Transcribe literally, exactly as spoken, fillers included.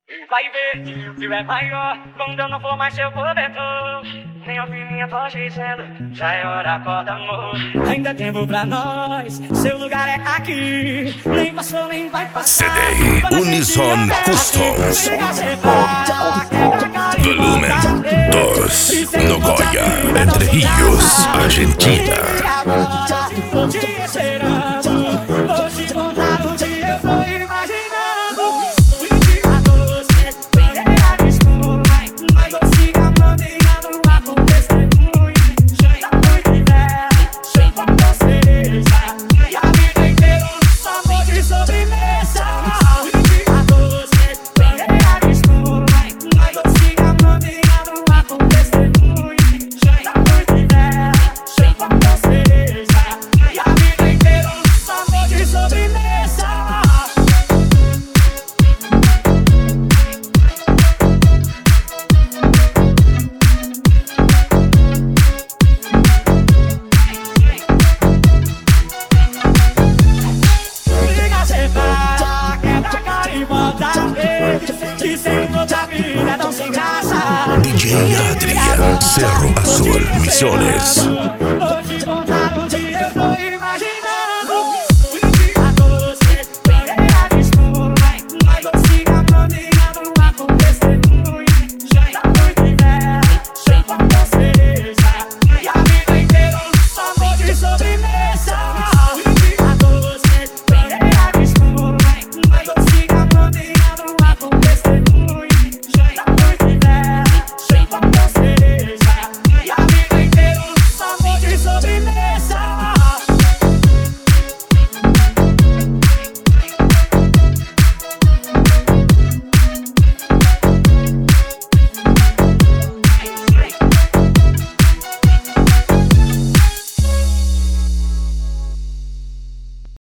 Vai ver que o fio é maior quando eu não for mais seu cobertor. Nem ouvir minha voz dizendo, já é hora, acorda, amor. Ainda tempo pra nós, seu lugar é aqui. Nem passou, nem vai passar. C D Unison Customs. Volumen dos, Nogoyá, Entre Rios, Argentina. Hoje contar o dia eu tô imaginando. D J Adrian, Cerro Azul, Misiones.